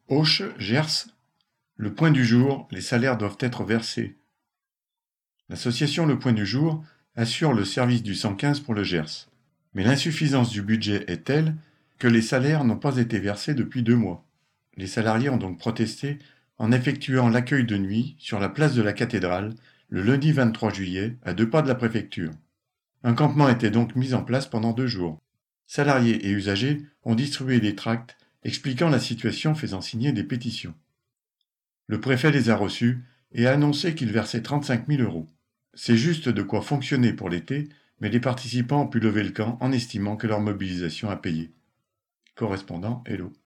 Auch, Gers. Le point du jour, les salaires doivent être versés. L'association Le Point du Jour assure le service du 115 pour le Gers. Mais l'insuffisance du budget est telle que les salaires n'ont pas été versés depuis 2 mois. Les salariés ont donc protesté en effectuant l'accueil de nuit sur la place de la cathédrale le lundi 23 juillet à 2 pas de la préfecture. Un campement était donc mis en place pendant 2 jours. Salariés et usagers ont distribué des tracts expliquant la situation, faisant signer des pétitions. Le préfet les a reçus et a annoncé qu'il versait 35 000 euros. C'est juste de quoi fonctionner pour l'été, mais les participants ont pu lever le camp en estimant que leur mobilisation a payé. Correspondant Hello.